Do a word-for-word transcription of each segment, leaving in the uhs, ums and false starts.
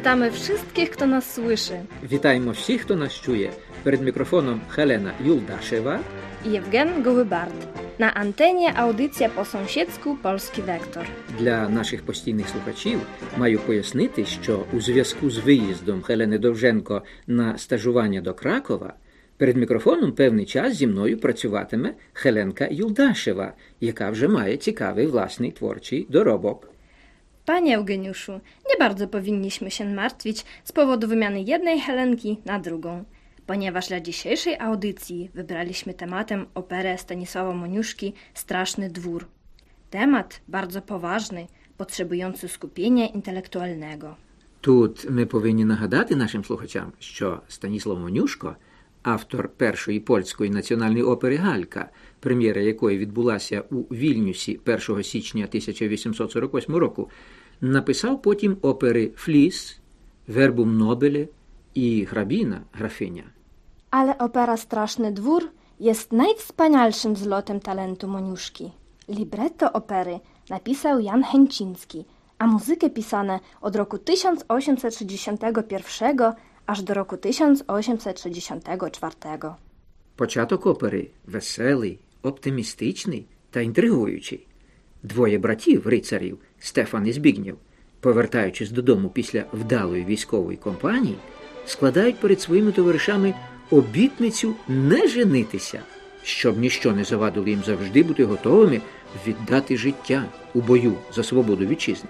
Witamy wszystkich, kto nas słyszy. Вітаємо всіх, хто нас чує. Перед мікрофоном Helena Juldaszewa I Jewgen Gołybart. Na antenie audycja po sąsiedzku Polski Вектор. Для наших постійних слухачів маю пояснити, що у зв'язку з виїздом Хелени Довженко на стажування до Кракова перед мікрофоном певний час зі мною працюватиме Хеленка Юлдашева, яка вже має цікавий власний tворчий доробок. Panie Eugeniuszu, nie bardzo powinniśmy się martwić z powodu wymiany jednej Helenki na drugą, ponieważ dla dzisiejszej audycji wybraliśmy tematem operę Stanisława Moniuszki Straszny dwór. Temat bardzo poważny, potrzebujący skupienia intelektualnego. Тут ми повинні нагадати нашим слухачам, що Станіслав Монюшко, автор першої польської національної опери «Галька», прем'єра якої відбулася у Вільнюсі першого січня тисяча вісімсот сорок восьмого року, написав потім опери «Фліс», «Вербум нобеле» i hrabina, grafinia. Ale opera Straszny dwór jest najwspanialszym zlotem talentu Moniuszki. Libretto opery napisał Jan Chęciński, a muzykę pisane od roku tysiąc osiemset sześćdziesiątego pierwszego aż do roku tysiąc osiemset sześćdziesiątego czwartego. Початок опери веселий, оптимістичний та інтригуючий. Двоє братів, рицарів, Стефан і Збігнєв, повертаючись додому після вдалої військової кампанії, складають перед своїми товаришами обітницю не женитися, щоб ніщо не завадило їм завжди бути готовими віддати життя у бою за свободу вітчизни.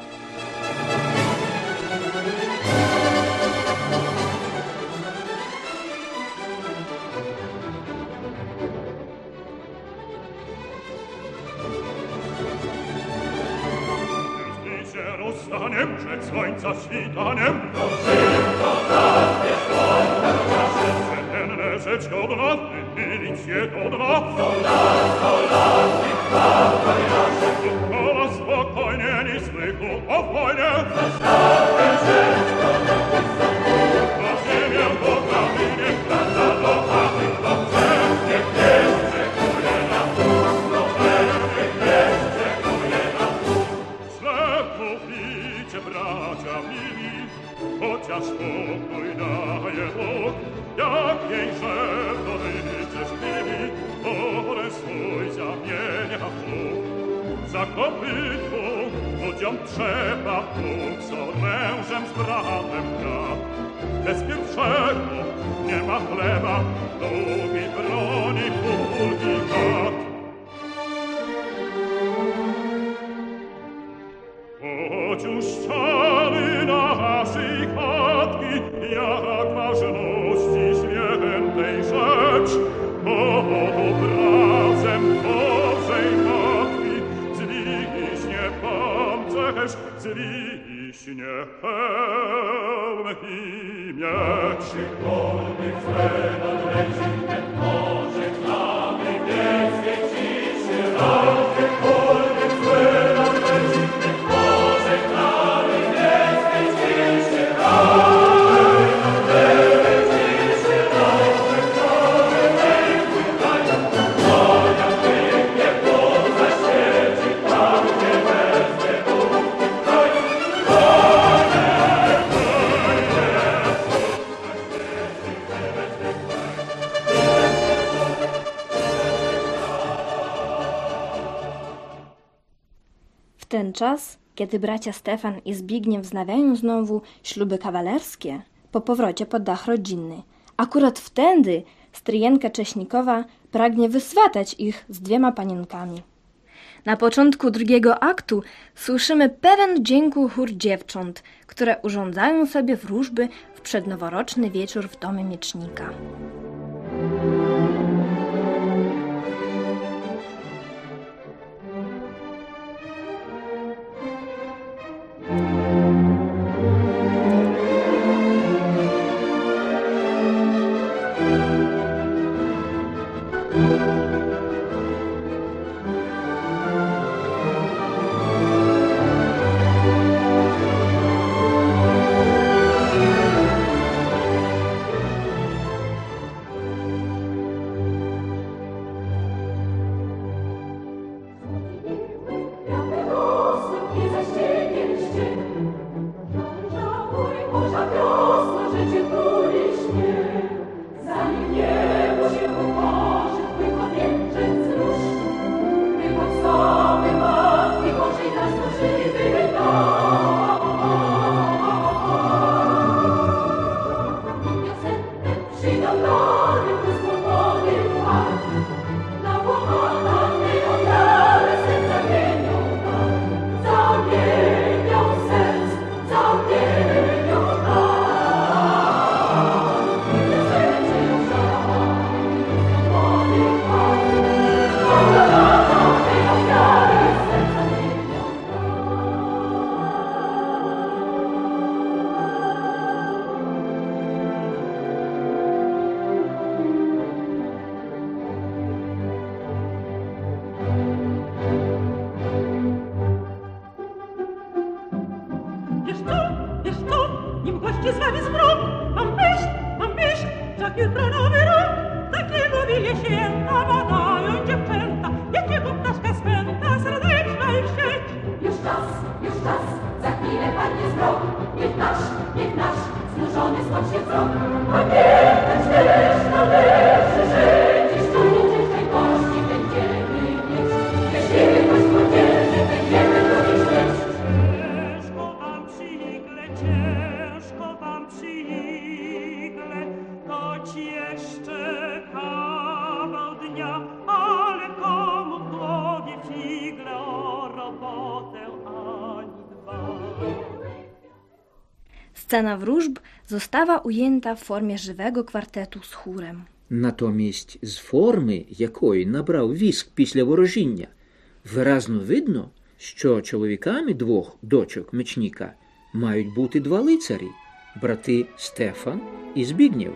Rozstaniem przed słońca świtaniem, Senne rzecz godna, milicję godna, Dokoła spokojnie, ni słychu o wojnie, na ziemię bogami niech wraca do chaty chłopce, niech pies czekuje na wóz, no niech pies czekuje na wóz. Mówicie, bracia mili, chociaż pokój daje Bóg, jak jej szef dobycie chwili, orę swój zamienia w Bóg. Za kopytło ludziom trzeba Bóg, z orężem, z bratem brat. Bez pierwszego nie ma chleba, drugi broni ulgi kat. Choć uszczali naszej chatki, jak ważności świętej rzecz, obrazem Bożej Matki zwiśnie pancerz, zwiśnie hełm i miecz. Przykolnych Fredan leci ten nożek na niebieskiej ciszy, a przykolnych Fredan leci ten nożek na niebieskiej ciszy, a W ten czas, kiedy bracia Stefan i Zbigniew wznawiają znowu śluby kawalerskie, po powrocie pod dach rodzinny, akurat wtedy stryjenka Cześnikowa pragnie wyswatać ich z dwiema panienkami. Na początku drugiego aktu słyszymy pewien dzięku chór dziewcząt, które urządzają sobie wróżby w przednoworoczny wieczór w domu miecznika. Za ściekiem szczyt, żąża mój Scena wróżb została ujęta w formie żywego kwartetu з chórem. Натомість з форми, якої набрав віск після ворожіння, виразно видно, що чоловіками двох дочок мечника мають бути два лицарі – брати Стефан і Збігнєв.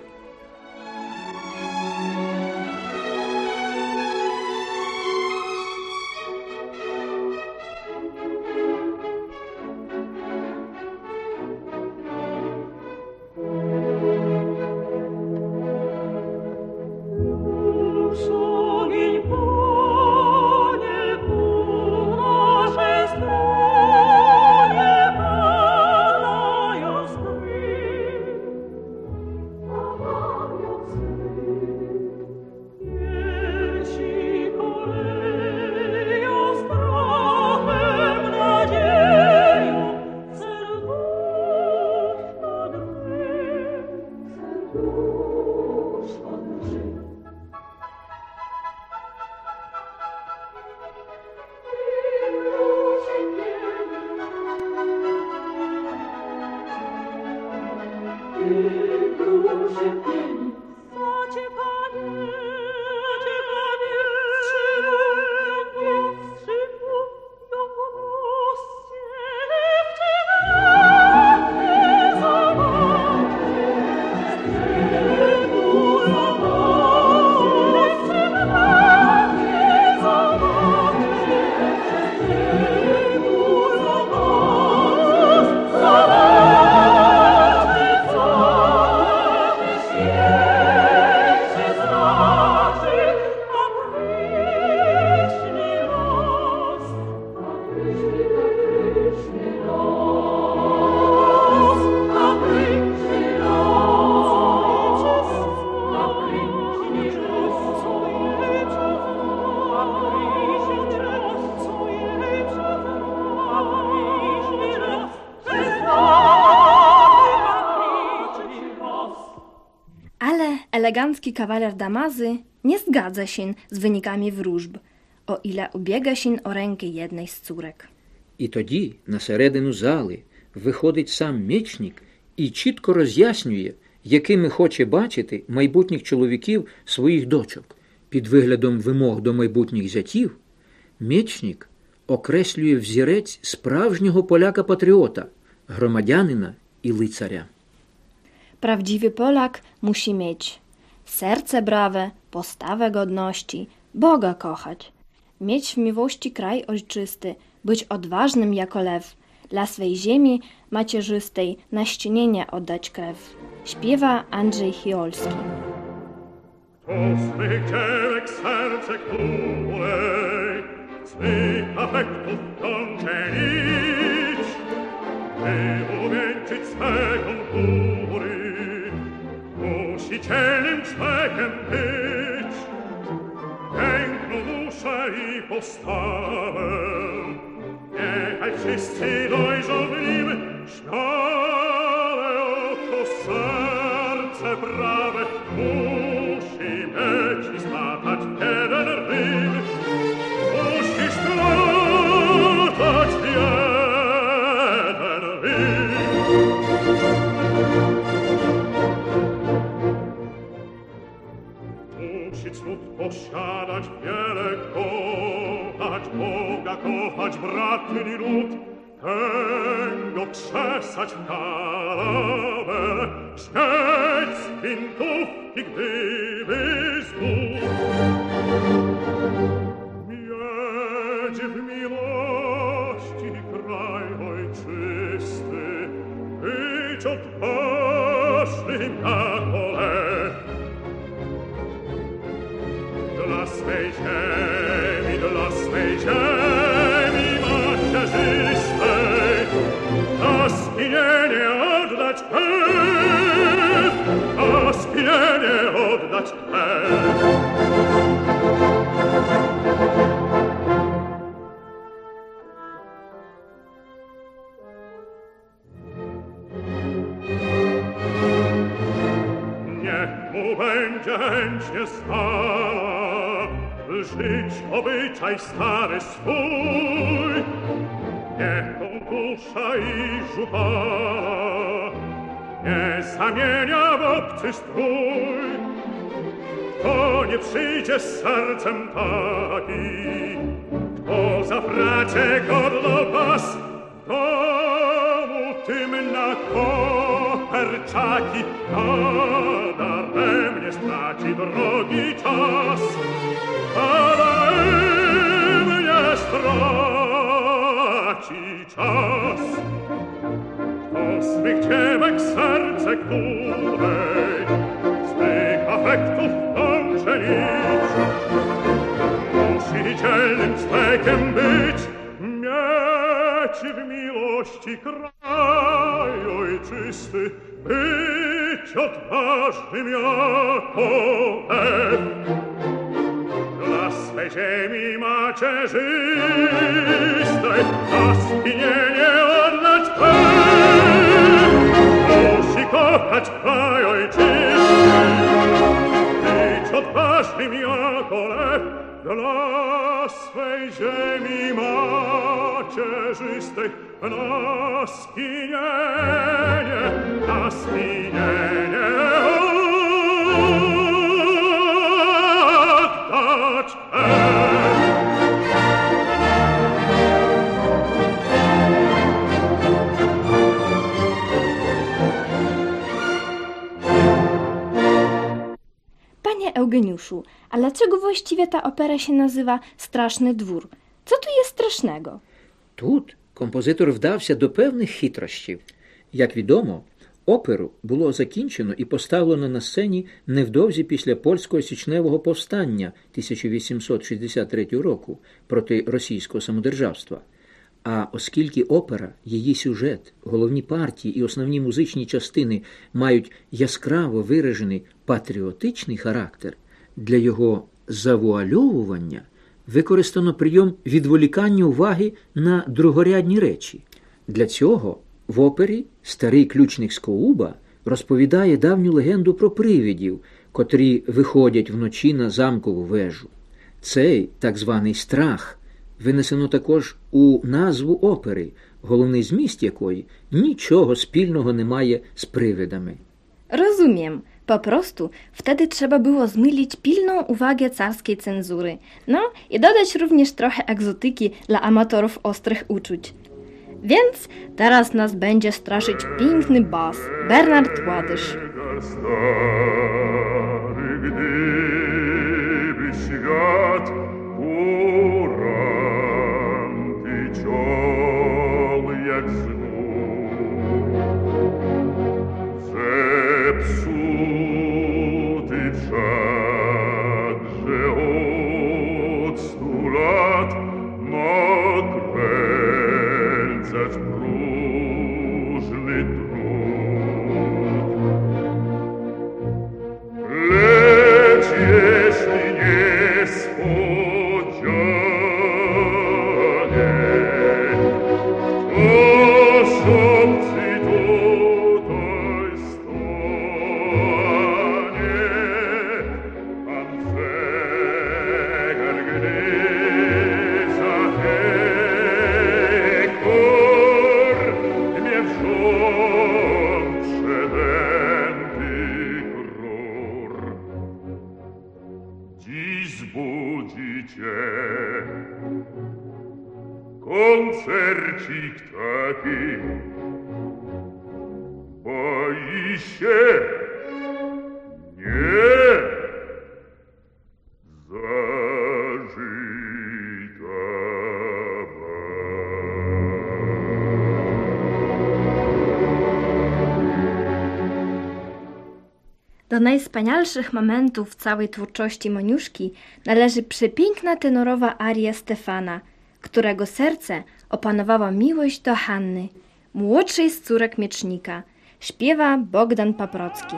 Elegancki kawaler Damazy nie zgadza się z wynikami wróżb, o ile ubiega się o rękę jednej z córek. І тоді на середину зали виходить сам мечник і чітко роз'яснює, якими хоче бачити майбутніх чоловіків своїх дочок. Під виглядом вимог до майбутніх зятів мечник окреслює взірець справжнього поляка-патріота, громадянина і лицаря. Prawdziwy Polak musi mieć serce brawe, postawę godności, Boga kochać, mieć w miłości kraj ojczysty, być odważnym jako lew, dla swej ziemi macierzystej na ścienienie oddać krew. Śpiewa Andrzej Chiolski. To swych dziewek serce królej, swych afektów kończę nic, by uwieńczyć swego góry, musi cielnym człowiekiem być, piękną duszę i postawę, niechaj wszyscy dojrzą w nim śmiałe oko, serce prawe, duszy cud posiadać wiele, kochać Boga, kochać bratni lud, tęgo krzesać w karabele, śmieć z wintówki, gdyby znów. Mieć w miłości kraj ojczysty, być odważnym jako lew. Dla swej ziemi, dla swej ziemi macierzystej, na skinienie oddać krew, na skinienie oddać krew. Będzie chęć stała, żyć obyczaj stary swój. Niech to dusza i żupala nie zamienia w obcy strój. Kto nie przyjdzie z sercem taki, kto za pracę godno pas, domu tym na koperczaki nadaremnie straci drogi czas, nadaremnie straci czas. Kto swych dziemek serce, której swych afektów dąży nic, musi dzielnym człowiekiem być, mieć w miłości kraj ojczysty, być odważnym jako lew. Dla swej ziemi macierzystej na skinienie oddać krew, musi kochać kraj ojczysty, być odważnym jako lew. Dla swej ziemi macierzystej na skinienie, na skinienie oddać krew. Panie Eugeniuszu, a dlaczego właściwie ta opera się nazywa Straszny Dwór? Co tu jest strasznego? Тут композитор вдався до певних хитрощів. Як відомо, оперу було закінчено і поставлено на сцені невдовзі після польського січневого повстання тисяча вісімсот шістдесят третього року проти російського самодержавства. А оскільки опера, її сюжет, головні партії і основні музичні частини мають яскраво виражений патріотичний характер, для його завуальовування використано прийом відволікання уваги на другорядні речі. Для цього в опері старий ключник Скоуба розповідає давню легенду про привидів, котрі виходять вночі на замкову вежу. Цей так званий страх винесено також у назву опери, головний зміст якої нічого спільного не має з привидами. Rozumiem. Po prostu wtedy trzeba było zmylić pilną uwagę carskiej cenzury. No i dodać również trochę egzotyki dla amatorów ostrych uczuć. Więc teraz nas będzie straszyć piękny bas, Bernard Ładysz. Stary, gdyby świat uranty ciął jak znów, zepsuty wszakże od stu lat nakręcać próżny trud. Lecz jeśli niespodzianie ktoś obcy tutaj stanie, zbudzicie. Koncercik taki. Boi się? Nie. Zażyta Do najwspanialszych momentów całej twórczości Moniuszki należy przepiękna tenorowa aria Stefana, którego serce opanowała miłość do Hanny, młodszej z córek miecznika. Śpiewa Bogdan Paprocki.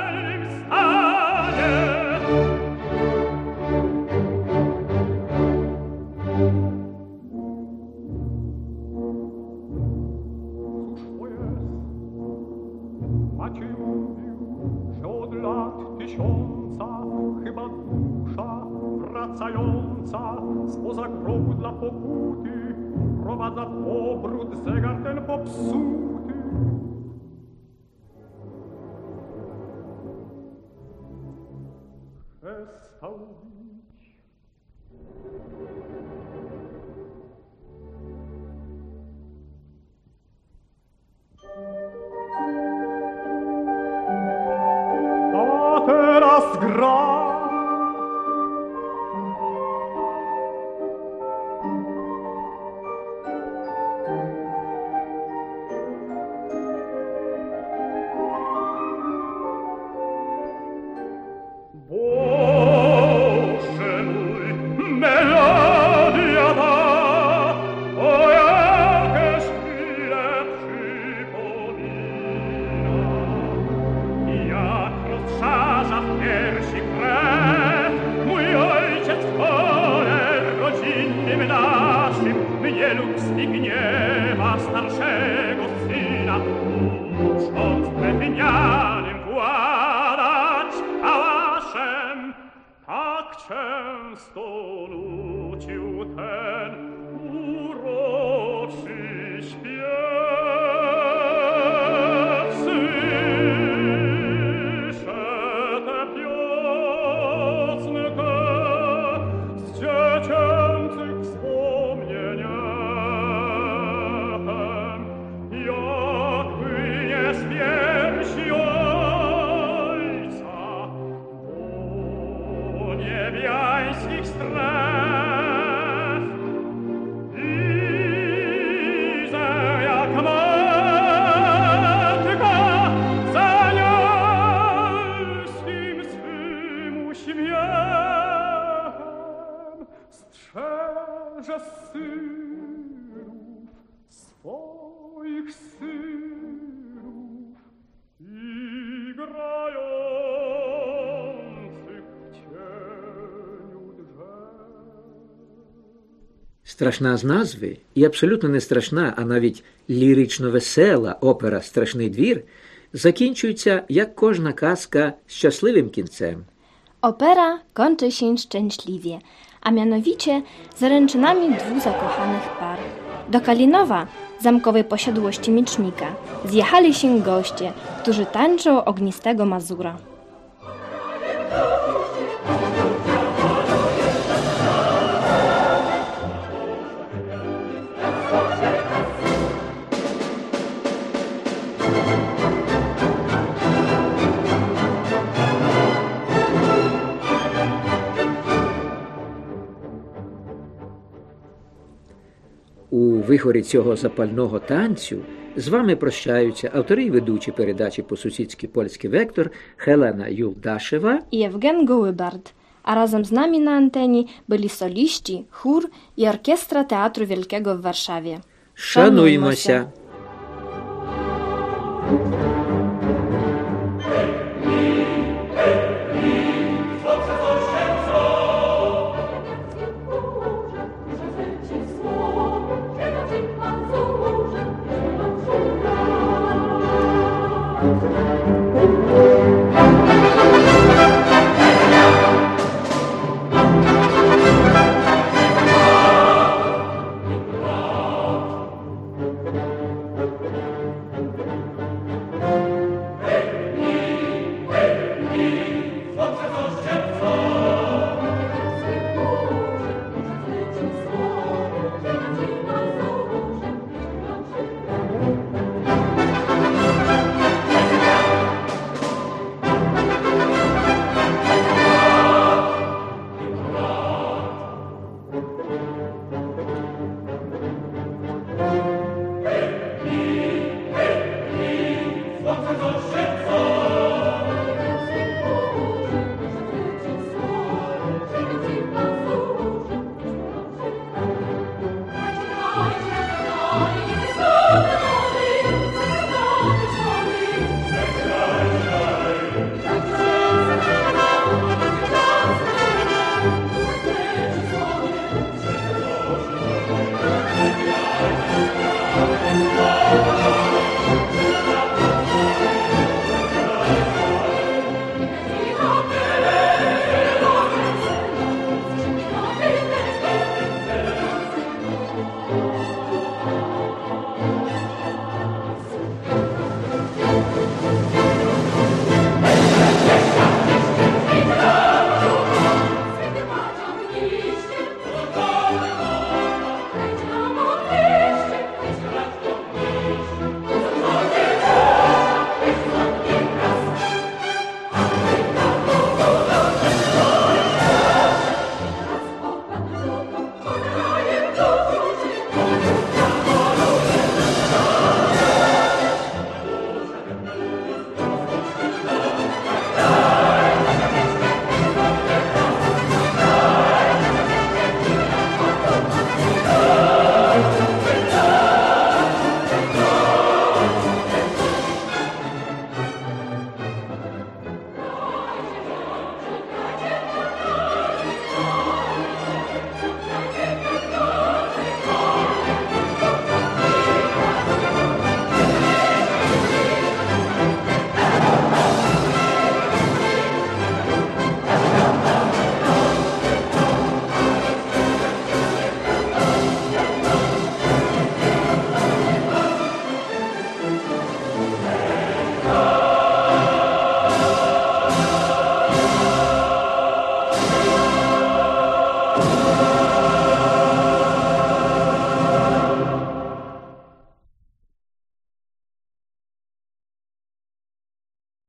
Maciej mówił, że od lat tysiąca chyba dusza wracająca spoza grobu dla pokuty prowadza w obrót zegar ten popsuty. Przestał bić. A teraz gra. Boże mój, melodia ta, o jakież chwile przypomina. Jak rozżarza w piersi krew, mój ojciec w kole rodzinnym naszym mnie lub Zbigniewa starszego syna, ucząc drewnianym władać pałaszem, tak często nucił ten uroczy śpiew. Słyszę tę piosenkę z dziecięcych wspomnień, jak płynie z piersi ojca do niebiańskich stref. Widzę, jak matka z anielskim swym uśmiechem strzeże synów, swoich synów i grających w cieniu drzew. Страшна з назви і абсолютно не страшна, а навіть лірично-весела опера «Страшний двір» закінчується, як кожна казка, щасливим кінцем. Opera kończy się szczęśliwie, a mianowicie zaręczynami dwóch zakochanych par. Do Kalinowa, zamkowej posiadłości miecznika, zjechali się goście, którzy tańczą ognistego Mazura. У вихорі цього запального танцю з вами прощаються автори і ведучі передачі по-сусідськи «Польський вектор» Helena Юлдашева I Ewgen Gołybard, a razem z nami na antenie byli soliści, chór i orkiestra Teatru Wielkiego w Warszawie. Шануймося!